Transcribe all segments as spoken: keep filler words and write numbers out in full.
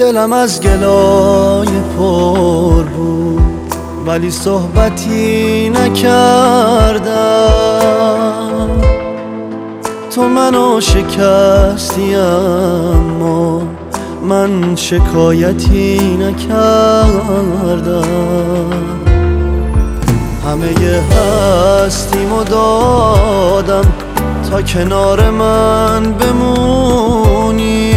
دلم از گلای پر بود ولی صحبتی نکردم. تو منو شکستی اما من شکایتی نکردم. همه هستیمو دادم تا کنار من بمونی.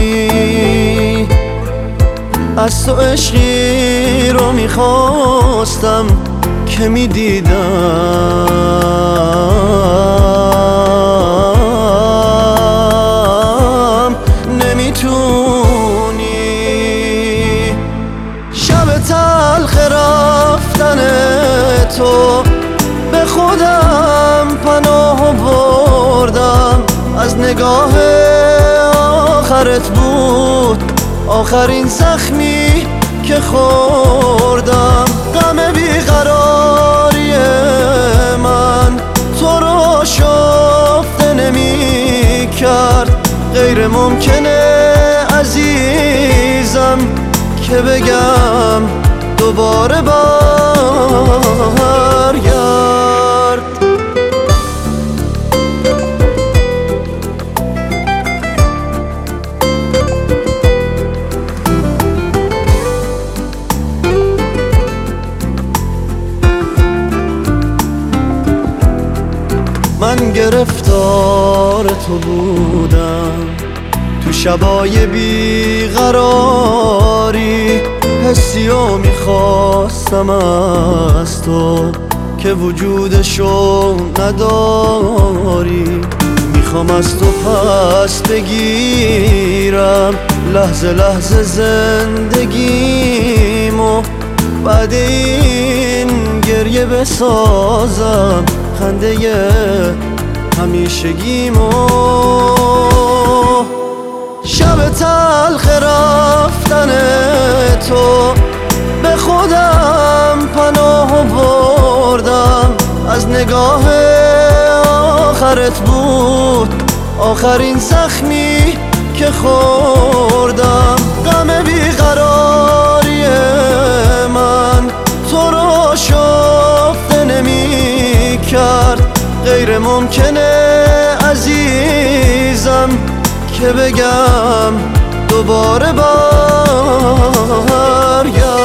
از تو عشقی رو میخواستم که میدیدم نمیتونی. شب تلخ رفتن تو به خودم پناه بردم. از نگاه آخرت بود آخرین زخمی که خوردم. غم بیقراری من تو رو شفته نمی کرد. غیر ممکنه عزیزم که بگم دوباره برگرد. من گرفتار تو بودم تو شبای بیقراری. حسیو میخواستم از تو که وجودشو نداری. میخوام از تو پس بگیرم لحظه لحظه زندگیمو. بعد این گریه بسازم خنده همیشگیمو. شب تلخ رفتن تو به خودم پناه بردم. از نگاه آخرت بود آخرین زخمی که خوردم. غم بیقراری من تو رو شفته نمی کرد. غیر ممکنه عزیزم که بگم دوباره برگرد.